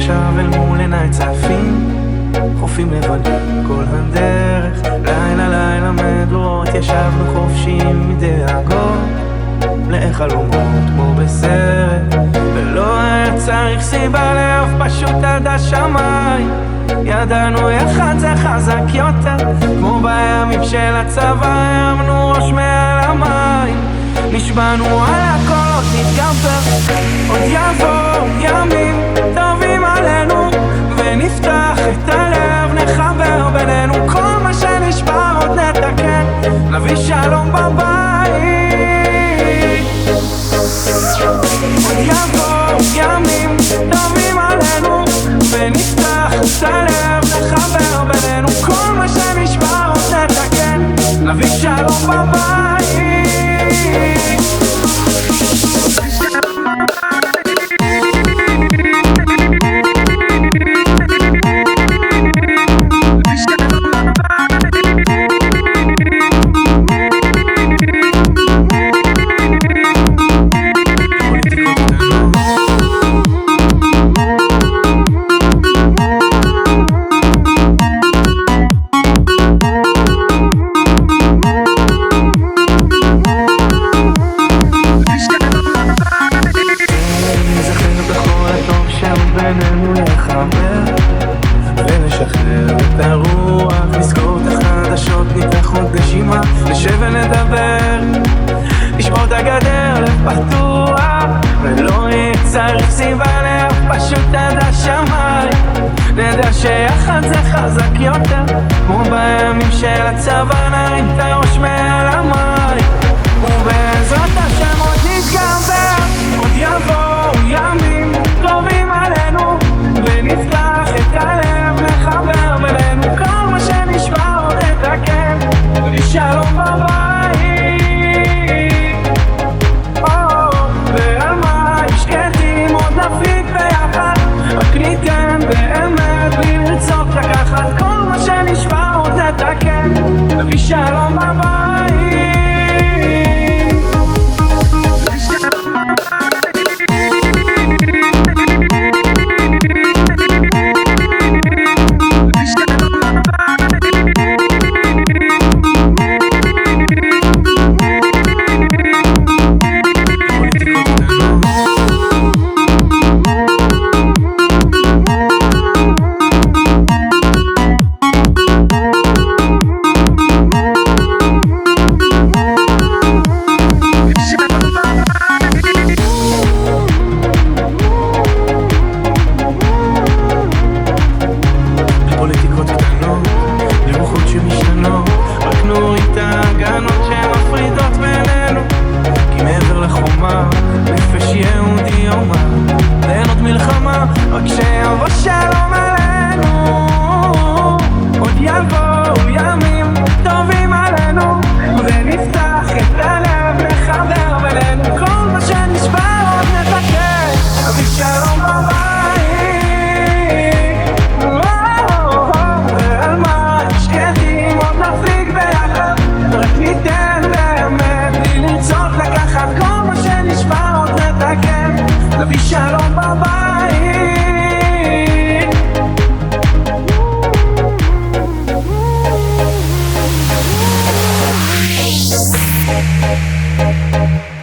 עכשיו אל מול עיניי צפים חופים לבנים כל הדרך, לילה לילה מדורות ישבנו חופשיים מדאגות לחלומות כמו בסרט, ולא היה צריך סיבה לאהוב, פשוט עד השמיים. ידענו יחד זה חזק יותר, כמו בימים של הצבא, הרמנו ראש מעל המים. נשבענו על הכל עוד נתגבר, עוד יבואו ימים טובים עלינו, ונפתח את הלב, נחבר בינינו, כל מה שנשבר עוד נתקן, נביא שלום בבית. עוד יבואו ימים טובים עלינו, ונפתח את הלב, נחבר בינינו, כל מה שנשבר עוד נתקן, נביא שלום בבית. בינינו לחבר ונשחרר את הרוח, נזכור את החדשות, ניקח עוד נשימה, נשב ונדבר, נשבור את הגדר, לב פתוח, ולא יהיה צריך סיבה לאהוב, פשוט עד השמיים. נדע שיחד זה חזק יותר, כמו בימים של הצבא, נרים את הראש מעל המים, ובעזרת השם עוד נתגבר, עוד יבואו ימים טובים עלינו, ונפתח את הלב, נחבר בינינו, כל מה שנשבר עוד נתקן, ונשלום בבית. ועל מים שקטים עוד נפיק ביחד, רק ניתן באמת בלי לרצות לקחת, כל מה שנשבר עוד נתקן, נביא שלום בבית. נפש יהודי אומר, אין עוד מלחמה, רק שיבוא שלום עלינו. עוד יבואו ימים טובים עלינו, ונפתח את הלב, נחבר בינינו, כל מה שנשבר עוד נתקן, נביא שלום בבית. ועל מים שקטים עוד נפיק ביחד, רק ניתן באמת בלי לרצות לקחת, כל מה שנשבר עוד נתקן, נביא שלום בבית.